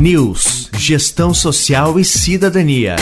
News, Gestão Social e Cidadania.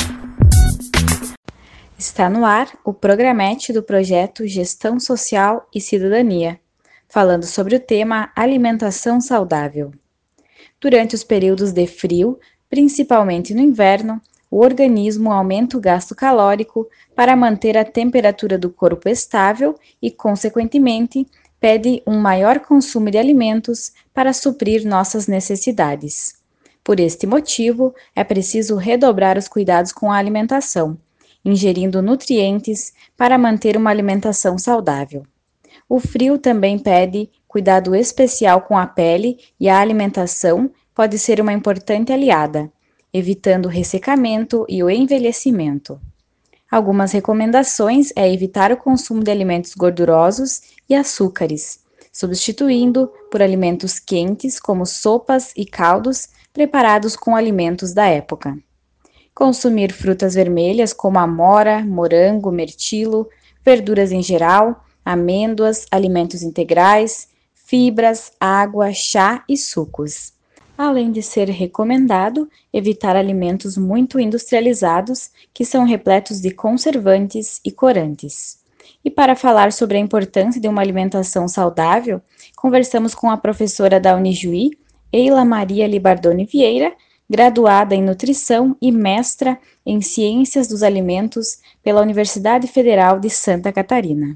Está no ar o programete do projeto Gestão Social e Cidadania, falando sobre o tema alimentação saudável. Durante os períodos de frio, principalmente no inverno, o organismo aumenta o gasto calórico para manter a temperatura do corpo estável e, consequentemente, pede um maior consumo de alimentos para suprir nossas necessidades. Por este motivo, é preciso redobrar os cuidados com a alimentação, ingerindo nutrientes para manter uma alimentação saudável. O frio também pede cuidado especial com a pele e a alimentação pode ser uma importante aliada, evitando o ressecamento e o envelhecimento. Algumas recomendações é evitar o consumo de alimentos gordurosos e açúcares, substituindo por alimentos quentes como sopas e caldos preparados com alimentos da época. Consumir frutas vermelhas como amora, morango, mirtilo, verduras em geral, amêndoas, alimentos integrais, fibras, água, chá e sucos. Além de ser recomendado evitar alimentos muito industrializados que são repletos de conservantes e corantes. E para falar sobre a importância de uma alimentação saudável, conversamos com a professora da Unijuí, Eila Maria Libardoni Vieira, graduada em Nutrição e mestra em Ciências dos Alimentos pela Universidade Federal de Santa Catarina.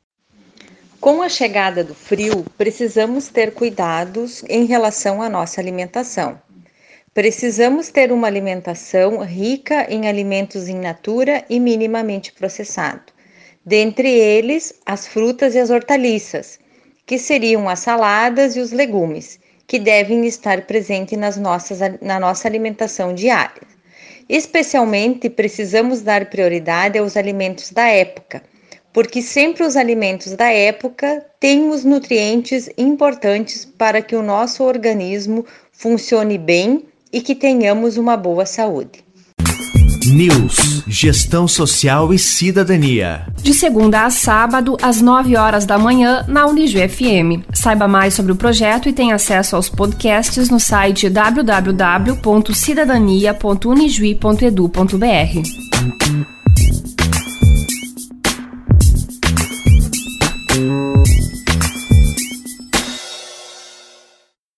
Com a chegada do frio, precisamos ter cuidados em relação à nossa alimentação. Precisamos ter uma alimentação rica em alimentos in natura e minimamente processado. Dentre eles, as frutas e as hortaliças, que seriam as saladas e os legumes, que devem estar presentes na nossa alimentação diária. Especialmente, precisamos dar prioridade aos alimentos da época, porque sempre os alimentos da época têm os nutrientes importantes para que o nosso organismo funcione bem e que tenhamos uma boa saúde. News, Gestão Social e Cidadania. De segunda a sábado, às 9 horas da manhã, na Unijuí FM. Saiba mais sobre o projeto e tenha acesso aos podcasts no site www.cidadania.unijuí.edu.br.